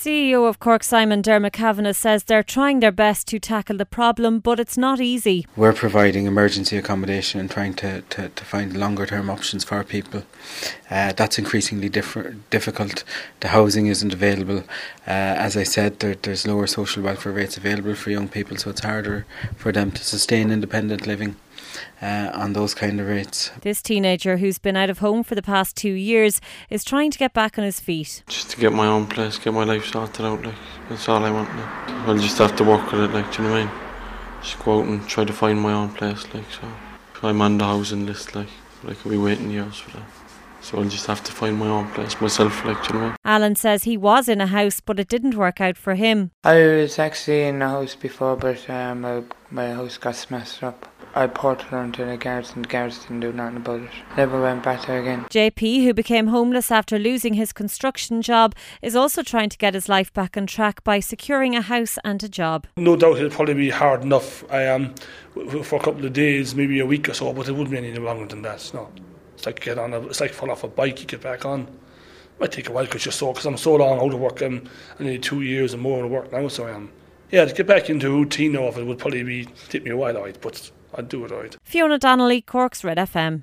CEO of Cork Simon Dermot Kavanagh says they're trying their best to tackle the problem, but it's not easy. We're providing emergency accommodation and trying to find longer term options for people. That's increasingly difficult. The housing isn't available. As I said, there's lower social welfare rates available for young people, so it's harder for them to sustain independent living on those kind of rates. This teenager, who's been out of home for the past 2 years, is trying to get back on his feet. Just to get my own place, get my life sorted out, like, that's all I want now. I'll just have to work with it, like, do you know what I mean? Just go out and try to find my own place, like, so. I'm on the housing list, like, but I could be waiting years for that. So I'll just have to find my own place myself, like, do you know what I mean? Alan says he was in a house, but it didn't work out for him. I was actually in a house before, but my house got smashed up. I ported onto the guards and the guards didn't do nothing about it. Never went back there again. JP, who became homeless after losing his construction job, is also trying to get his life back on track by securing a house and a job. No doubt it'll probably be hard enough for a couple of days, maybe a week or so, but it wouldn't be any longer than that. No. It's like it's like fall off a bike, you get back on. It might take a while because I'm so long out of work. I need 2 years and more out of work now, so I am. Yeah, to get back into routine of it would probably take me a while, but I'd do it, alright. Fiona Donnelly, Cork's Red FM.